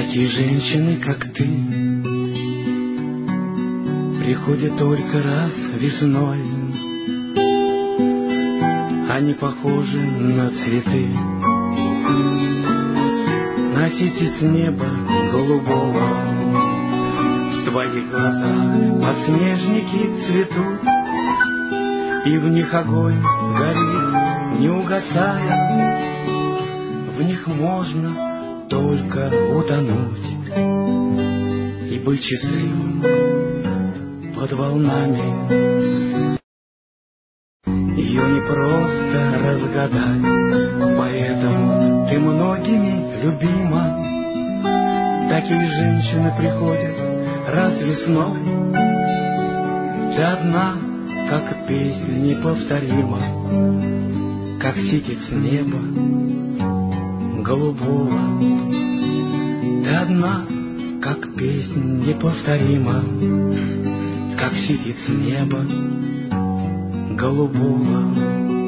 Такие женщины, как ты, приходят только раз весной. Они похожи на цветы, носите с неба голубого. В твоих глазах подснежники цветут, и в них огонь горит, не угасая. В них можно только утонуть и быть счастливым под волнами. Ее не просто разгадать, поэтому ты многими любима. Такие женщины приходят раз весной. Ты одна, как песня неповторима, как ситец неба голубого. Ты одна, как песня неповторима, как ситец неба голубого.